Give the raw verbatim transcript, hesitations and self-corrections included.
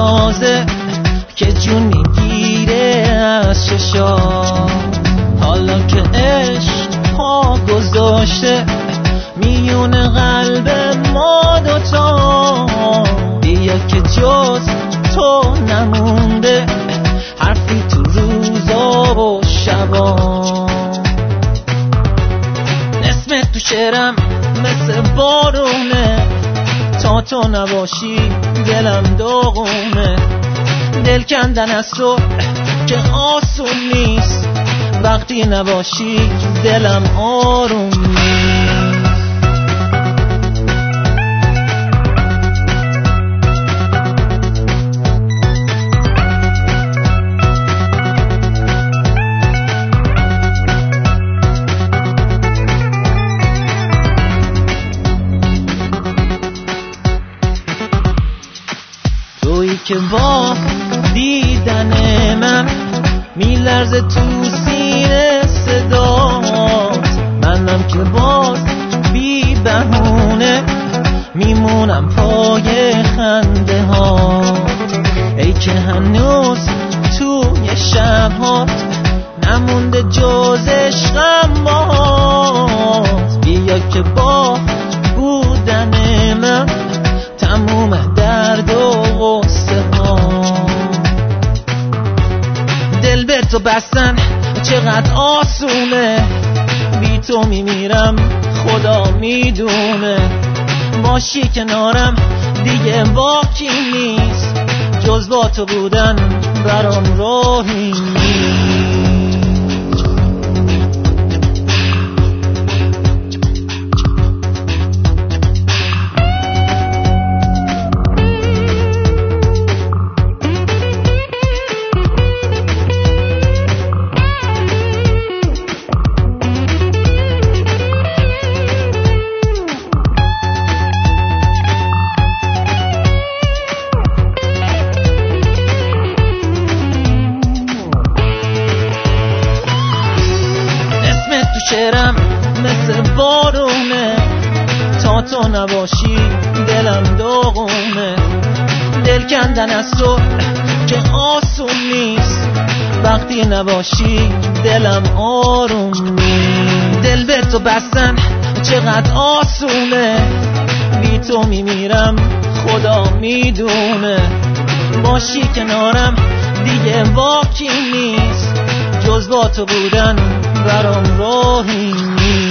تازه که جون میگیره از ششا. حالا که عشق پا گذاشته میون قلب ما دوتا، بیا که جز تو نمونده حرفی تو روزا و شبا. اسم تو شعرم مثل بارونه، تا تو نباشی دلم داغونه. دل کندن از تو که آسون نیست، وقتی نباشی دلم آروم نیست. تویی که با دیدن من میلرزه تو سینه صدات، منم که باز بی بهونه میمونم پای خنده ها. ای که هنوز توی شبهات نمونده جز عشقم باهات، بیا که با بودن من تموم درد و غصه ها. دل به تو بستن چقدر آسونه، بی تو میمیرم خدا میدونه. باشی کنارم دیگه باکی نیست، جز با تو بودن برام راهی نیست. شعرم مثل بارونه، تا تو نباشی دلم داغونه. دل کندن از تو که آسون نیست، وقتی نباشی دلم آروم نیست. دل به تو بستن چقدر آسونه، بی تو میمیرم خدا میدونه. باشی کنارم دیگه باکی نیست، جز با تو بودن برام راهی نیست.